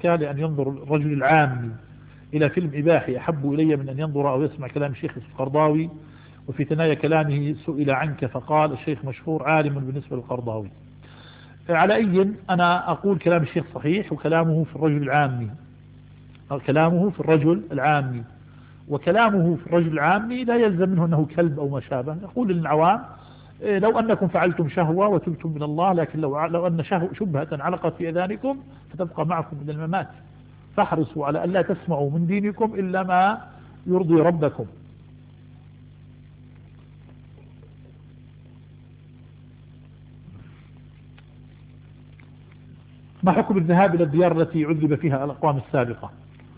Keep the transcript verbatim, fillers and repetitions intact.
الزكاة لأن ينظر الرجل العام إلى فيلم إباحي أحب إلي من أن ينظر أو يسمع كلام الشيخ القرضاوي. وفي ثنايا كلامه سئل عنك فقال الشيخ مشهور عالم بالنسبة للقرضاوي. على أي أنا أقول كلام الشيخ صحيح وكلامه في الرجل العامي، كلامه في الرجل العامي، وكلامه في الرجل العامي لا يلزم منه أنه كلب أو ما شابه. يقول للعوام لو أنكم فعلتم شهوة وتبتم من الله، لكن لو لو أن شبهة علقت في أذانكم فتبقى معكم من الممات، فاحرصوا على أن لا تسمعوا من دينكم إلا ما يرضي ربكم. ما حكم الذهاب إلى الديار التي عذب فيها الأقوام السابقة؟